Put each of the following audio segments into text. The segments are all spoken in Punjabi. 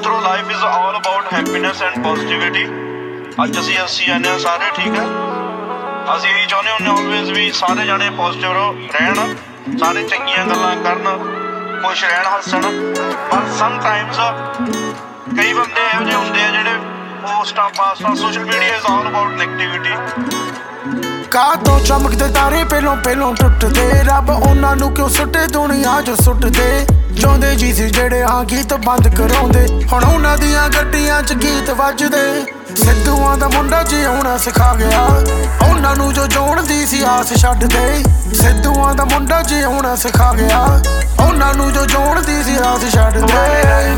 ਮਿੱਤਰੋ life is all about happiness and positivity. ਅੱਜ ਅਸੀਂ ਜਾਂਦੇ ਹਾਂ ਸਾਰੇ, ਠੀਕ ਹੈ। ਅਸੀਂ ਇਹੀ ਚਾਹੁੰਦੇ ਹੁੰਦੇ ਆਲਵੇਜ਼ ਵੀ ਸਾਰੇ ਜਾਣੇ ਪੋਜ਼ਿਟਿਵ ਰਹਿਣ, ਸਾਰੇ ਚੰਗੀਆਂ ਗੱਲਾਂ ਕਰਨ, ਖੁਸ਼ ਰਹਿਣ, ਹੱਸਣ। ਪਰ ਸਮਟਾਈਮਸ ਕਈ ਬੰਦੇ ਇਹੋ ਜਿਹੇ ਹੁੰਦੇ ਆ ਜਿਹੜੇ ਪੋਸਟਾਂ ਪਾਸਟਾਂ, social media is all about negativity. ਕਾਹ ਤੋਂ ਚਮਕਦੇ ਤਾਰੇ ਪਹਿਲੋਂ ਟੁੱਟਦੇ, ਰੱਬ ਉਹਨਾਂ ਨੂੰ ਕਿਉਂ ਸੁੱਟੇ ਦੁਨੀਆ ਜੋ ਸੁੱਟਦੇ। ਚਾਹੁੰਦੇ ਜੀ ਸੀ ਜਿਹੜੇ ਗੀਤ ਬੰਦ ਕਰਾਉਂਦੇ, ਹੁਣ ਉਹਨਾਂ ਦੀਆਂ ਗੱਡੀਆਂ 'ਚ ਗੀਤ ਵੱਜਦੇ। ਸਿੱਧੂਆਂ ਦਾ ਮੁੰਡਾ ਜਿਉਣਾ ਸਿਖਾ ਗਿਆ ਉਹਨਾਂ ਨੂੰ ਜੋ ਜਿਉਣ ਦੀ ਸੀ ਆਸ ਛੱਡ ਦੇ। ਸਿੱਧੂਆਂ ਦਾ ਮੁੰਡਾ ਜਿਉਣਾ ਸਿਖਾ ਗਿਆ ਉਹਨਾਂ ਨੂੰ ਜੋ ਜਿਉਣ ਦੀ ਸੀ ਆਸ ਛੱਡ ਦੇ।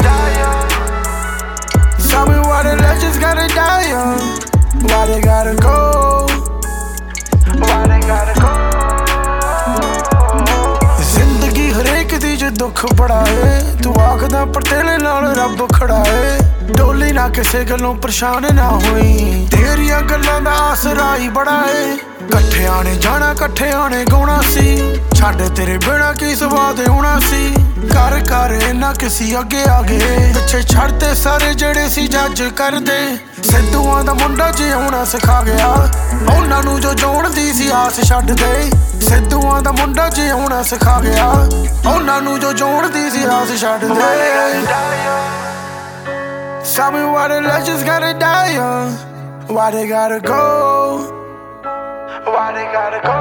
Tell me why the legends gotta die young, why they gotta go, why they gotta go। ਜ਼ਿੰਦਗੀ ਹਰੇਕ ਦੀ ਜੇ ਦੁੱਖ ਬੜਾ ਏ, ਤੂੰ ਆਖਦਾ ਪਰ ਤੇਰੇ ਨਾਲ ਰੱਬ ਖੜਾ ਏ। ਡੋਲੀ ਨਾ ਕਿਸੇ ਗੱਲੋਂ ਪਰੇਸ਼ਾਨ ਨਾ ਹੋਈ, ਤੇਰੀਆਂ ਗੱਲਾਂ ਦਾ ਆਸਰਾ ਹੀ ਬੜਾ ਏ। ਇਕੱਠਿਆਂ ਨੇ ਜਾਣਾ ਇਕੱਠਿਆਂ ਨੇ ਗਾਉਣਾ ਸੀ, ਛੱਡ ਤੇਰੇ ਬਿਨਾਂ ਕੀ ਸਵਾਦ ਹੋਣਾ ਸੀ। ਕਰ ਇਹਨਾਂ ਕਿਸੇ ਅੱਗੇ ਆ ਗਏ, ਪਿੱਛੇ ਛੱਡਤੇ ਸਾਰੇ ਜਿਹੜੇ ਸੀ ਜੱਜ ਕਰਦੇ। ਸਿੱਧੂਆਂ ਦਾ ਮੁੰਡਾ ਜਿਉਣਾ ਸਿਖਾ ਗਿਆ ਉਹਨਾਂ ਨੂੰ ਜੋ ਜਿਉਣ ਦੀ ਸੀ ਆਸ ਛੱਡ ਦੇ। ਸਿੱਧੂਆਂ ਦਾ ਮੁੰਡਾ ਜਿਉਣਾ ਸਿਖਾ ਗਿਆ ਉਹਨਾਂ ਨੂੰ ਜੋ ਜਿਉਣ ਦੀ ਸੀ ਆਸ ਛੱਡ ਦੇ। Tell me why the legends gotta die young, why they gotta go, why they gotta go।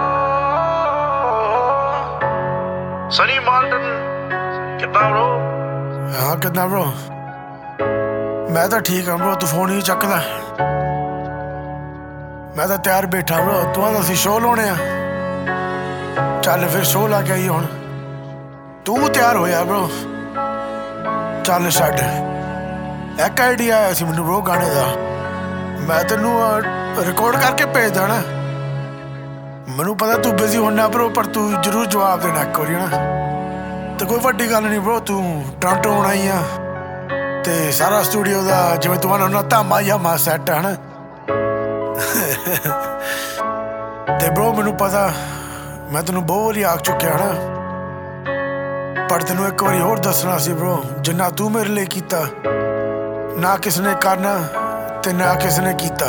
Sunny Morton ਕਿੱਦਾਂ bro? ਹਾਂ ਕਿੱਦਾਂ bro? ਮੈਂ ਤਾਂ ਠੀਕ ਹਾਂ bro, ਤੂੰ ਫੋਨ ਹੀ ਚੱਕਦਾ। ਮੈਂ ਤਾਂ ਤਿਆਰ ਬੈਠਾ bro, ਤੂੰ ਆਂਦਾ ਸੀ ਸ਼ੋਅ ਲਾਉਣੇ ਆ, ਚੱਲ ਫਿਰ ਸ਼ੋਅ ਲਾ ਕੇ ਆਈ। ਹੁਣ ਤੂੰ ਤਿਆਰ ਹੋਇਆ bro? ਚੱਲ ਛੱਡ। ਇੱਕ ਆਈਡੀਆ ਆਇਆ ਸੀ ਮੈਨੂੰ bro ਗਾਣੇ ਦਾ, ਮੈਂ ਤੈਨੂੰ ਰਿਕਾਰਡ ਕਰਕੇ ਭੇਜ ਦੇਣਾ। ਮੈਨੂੰ ਪਤਾ ਤੂੰ ਬਿਜ਼ੀ ਹੋਣਾ bro, ਪਰ ਤੂੰ ਜ਼ਰੂਰ ਜਵਾਬ ਦੇਣਾ ਇੱਕ ਵਾਰੀ ਨਾ। ਤੇ ਕੋਈ ਵੱਡੀ ਗੱਲ ਨਹੀਂ bro, ਤੂੰ ਟੋਰਾਂਟੋ ਆਉਣਾ ਹੀ ਆ ਤੇ ਸਾਰਾ ਸਟੂਡੀਓ ਦਾ ਜਿਵੇਂ ਤੂੰ ਆਉਣਾ ਧਾਮਾ ਯਾਮਾ ਸੈੱਟ ਹੈ ਨਾ। ਤੇ bro ਮੈਨੂੰ ਪਤਾ ਮੈਂ ਤੈਨੂੰ ਬਹੁਤ ਵਾਰੀ ਆਖ ਚੁੱਕਿਆ ਨਾ, ਪਰ ਤੈਨੂੰ ਇੱਕ ਵਾਰੀ ਹੋਰ ਦੱਸਣਾ ਸੀ bro, ਜਿੰਨਾ ਤੂੰ ਮੇਰੇ ਲਈ ਕੀਤਾ ਨਾ ਕਿਸ ਨੇ ਕਰਨਾ ਤੇ ਨਾ ਕਿਸ ਨੇ ਕੀਤਾ।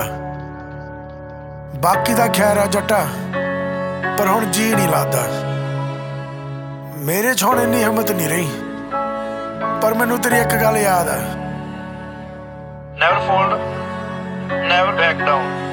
ਬਾਕੀ ਦਾ ਖੈਰ ਆ ਜੱਟਾ, ਪਰ ਹੁਣ ਜੀ ਨਹੀਂ ਲੱਗਦਾ। ਮੇਰੇ 'ਚ ਹੁਣ ਇੰਨੀ ਹਿੰਮਤ ਨਹੀਂ ਰਹੀ, ਪਰ ਮੈਨੂੰ ਤੇਰੀ ਇੱਕ ਗੱਲ ਯਾਦ ਆ, never fold, never back down.